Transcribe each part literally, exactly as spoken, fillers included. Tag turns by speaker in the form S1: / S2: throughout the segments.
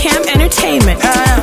S1: Camp Entertainment.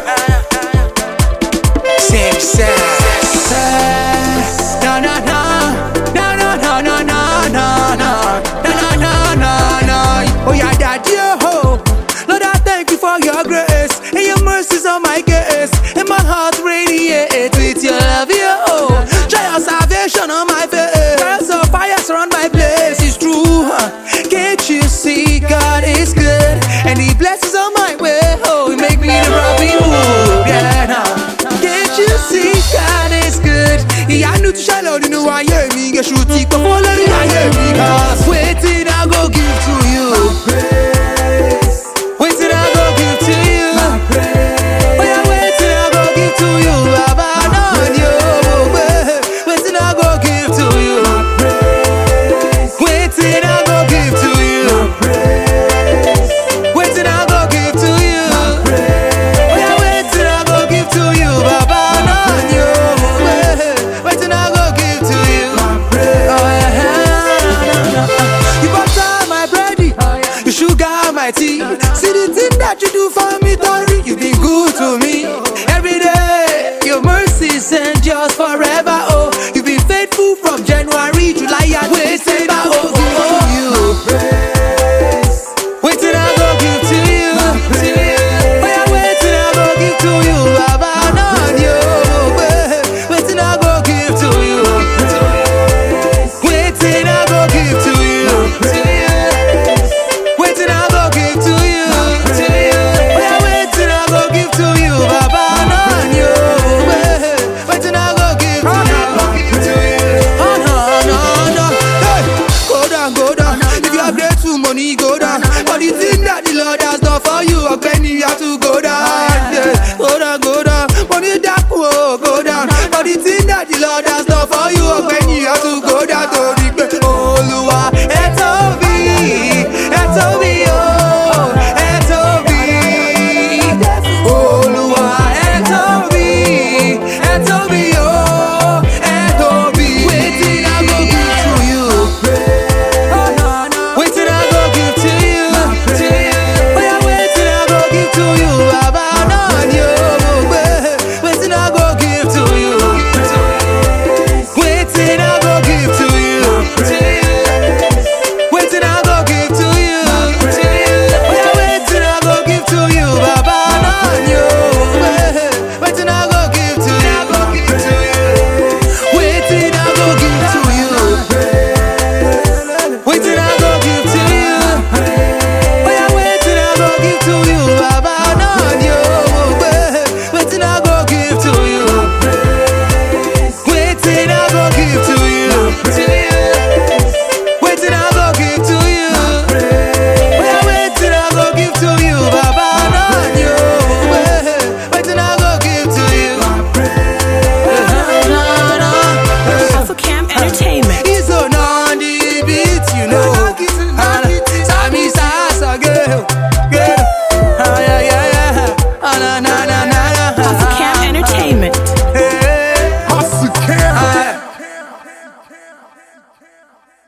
S2: Same sense. No, no, no. No, no, no, no, no, no, no. No, no, no, no, no. Oh, yeah, daddy, oh. Lord, I thank you for your grace and your mercies on my case. And my heart radiates with your love, oh. Try your salvation on my face. Fires of fire surround my place. It's true, huh? Can't you see God is good? And He blesses on my way. Oh, He make me the Robin Hood. Yeah, now. Can't you see God is good? Yeah, I knew to shallow, you know I hear me. Get shoot it, but follow me, I hear me. Cause waiting, I go give to you. Waiting, I go give to you. Oh, yeah, waiting, I go give to you. Baba, no, you. Waiting, I go give to you. Waiting, I go give to you. Waiting, I go give to you. Oh, yeah, waiting, I go give to you. Baba, no, you. Waiting, I go give to you. Oh, yeah. You butter my bready. You sugar my tea. See the thing that you do for me, Tori. You've been good to me every day. Your mercies endures forever.